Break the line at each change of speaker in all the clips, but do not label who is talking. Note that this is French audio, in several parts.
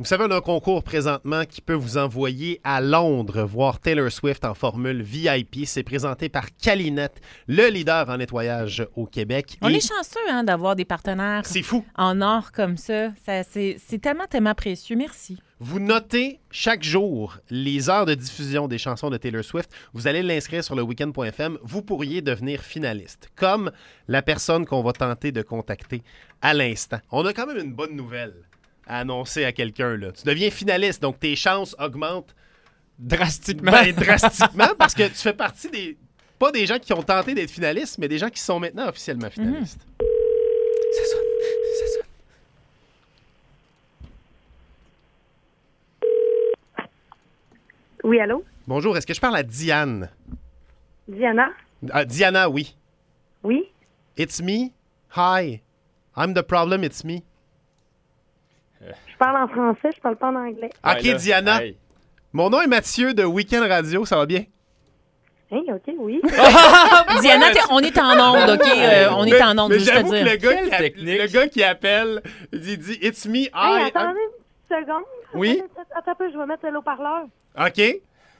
Vous savez, on a un concours présentement qui peut vous envoyer à Londres voir Taylor Swift en formule VIP. C'est présenté par Calinette, le leader en nettoyage au Québec.
On est chanceux d'avoir des partenaires
C'est fou.
en or comme ça. C'est tellement, tellement précieux. Merci.
Vous notez chaque jour les heures de diffusion des chansons de Taylor Swift. Vous allez l'inscrire sur le weekend.fm. Vous pourriez devenir finaliste, comme la personne qu'on va tenter de contacter à l'instant. On a quand même une bonne nouvelle à annoncer à quelqu'un. Là. Tu deviens finaliste, donc tes chances augmentent
drastiquement.
Drastiquement, parce que tu fais partie des... Pas des gens qui ont tenté d'être finalistes, mais des gens qui sont maintenant officiellement finalistes.
Ça sonne.
Oui, allô?
Bonjour, est-ce que je parle à Diane?
Diana?
Diana, oui.
Oui?
It's me. Hi. I'm the problem, it's me.
Je parle en français, je parle pas en anglais.
OK,
Ouais, là,
Diana.
hey.
Mon nom est Mathieu de Weekend Radio, ça va bien?
Hey, OK, oui.
Diana, on est en onde, OK? On est en onde,
mais
juste te
j'avoue que
dire.
le gars qui appelle, il dit « It's me,
Hey,
I...
attendez une seconde.
Oui?
Attends un peu, je vais mettre le haut-parleur.
OK.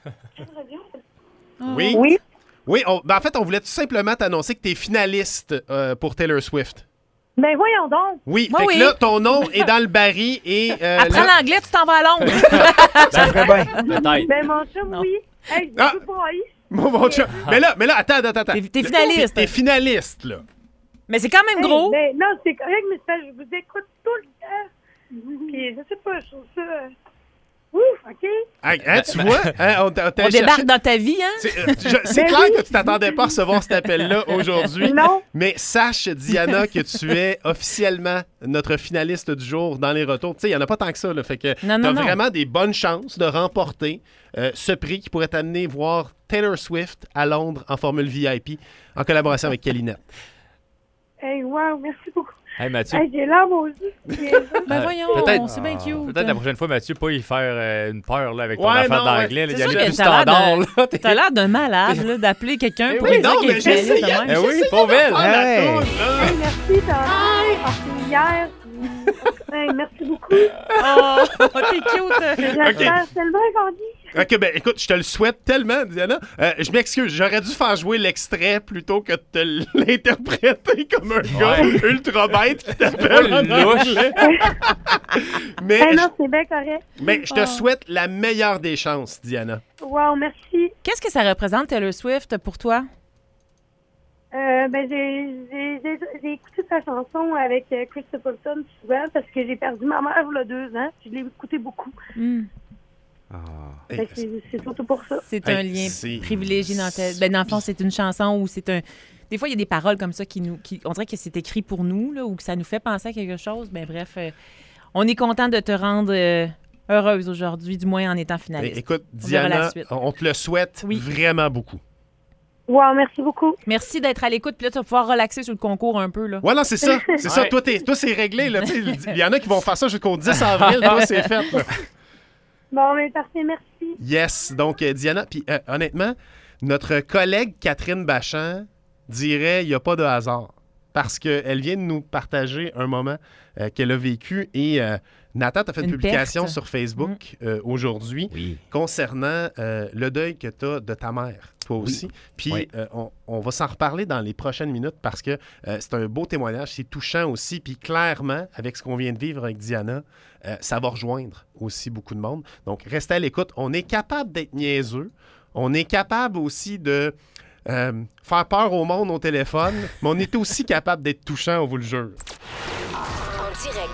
Oui?
Oui?
Oui, en fait, on voulait tout simplement t'annoncer que tu es finaliste pour Taylor Swift.
Ben voyons donc.
Oui,
Moi,
fait
oui.
que là, ton nom est dans le baril et...
Apprends
là-
l'anglais, tu t'en vas à Londres.
Ça ferait bien. Peut-être.
Ben mon chum,
Non.
oui. Hey,
Ah.
je peux pas aller.
Mon chum. Mais là, attends.
T'es finaliste.
T'es finaliste, là.
Mais c'est quand même gros.
Ben, non, c'est correct, mais c'est parce que je vous écoute tout le temps. Puis je sais pas, je trouve ça... Ouf, OK.
Hein, tu vois? Hein, on
On
t'allait
débarque
chercher-
dans ta vie, hein?
C'est
Ben
clair
oui.
que tu t'attendais pas à recevoir cet appel-là aujourd'hui.
Non.
Mais sache, Diana, que tu es officiellement notre finaliste du jour dans les retours. Tu sais, il n'y en a pas tant que ça. Là, fait que tu
Non,
as
non, non.
vraiment des bonnes chances de remporter ce prix qui pourrait t'amener voir Taylor Swift à Londres en formule VIP en collaboration avec Calinette.
Hey, wow, merci beaucoup.
Hey, Mathieu.
Hey, j'ai l'air aux yeux.
Ben voyons,
peut-être-
c'est bien cute.
Peut-être la prochaine fois, Mathieu, pas y faire une peur là, avec ton
Ouais,
affaire
non, ouais.
d'anglais. là,
C'est
y aller
sûr que
plus
t'as l'air
standard.
de-
là.
T'as l'air d'un malade, là, d'appeler quelqu'un pour
oui,
lui dire
non,
qu'il est
mais
finaliste de
j'essayais.
même.
Eh oui, pauvre elle.
Hey.
Hey, merci, t'as passé hier. Hey, merci beaucoup.
Oh, t'es cute.
J'espère tellement grandi.
OK, ben écoute, je te le souhaite tellement, Diana. Je m'excuse, j'aurais dû faire jouer l'extrait plutôt que de te l'interpréter comme un gars ultra bête qui t'appelle en anglais. Mais,
Hey, non, c'est bien correct.
je te souhaite la meilleure des chances, Diana.
Wow, merci.
Qu'est-ce que ça représente, Taylor Swift, pour toi?
Ben, j'ai écouté sa chanson avec Chris Stapleton souvent parce que j'ai perdu ma mère il y a 2 ans. Je l'ai écouté beaucoup. Fait que c'est surtout pour ça.
C'est
Hey,
un lien
c'est-
privilégié dans ta... Ben, dans le fond, c'est une chanson où c'est un... Des fois, il y a des paroles comme ça on dirait que c'est écrit pour nous, là, ou que ça nous fait penser à quelque chose. Ben bref, on est content de te rendre heureuse aujourd'hui, du moins en étant finaliste.
Écoute,
On verra la
Diana,
suite.
on te le souhaite
Oui.
vraiment beaucoup.
Wow, merci beaucoup.
Merci d'être à l'écoute. Puis là, tu vas pouvoir relaxer sur le concours un peu, là.
Ouais, non, c'est ça. C'est ça.
Ouais.
Toi, c'est réglé. Là, tu sais. Il y en a qui vont faire ça jusqu'au 10 avril. Toi, c'est fait. Là.
Bon, mais parfait, merci.
Yes. Donc, Diana, puis honnêtement, notre collègue Catherine Bachand dirait il n'y a pas de hasard. Parce qu'elle vient de nous partager un moment qu'elle a vécu. Et Nathan, tu as fait une publication
perte.
sur Facebook aujourd'hui
Oui.
concernant le deuil que tu as de ta mère, toi aussi. Puis
Oui.
on va s'en reparler dans les prochaines minutes parce que c'est un beau témoignage, c'est touchant aussi. Puis clairement, avec ce qu'on vient de vivre avec Diana, ça va rejoindre aussi beaucoup de monde. Donc, restez à l'écoute. On est capable d'être niaiseux. On est capable aussi de faire peur au monde au téléphone, mais on est aussi capable d'être touchant, on vous le jure.
En direct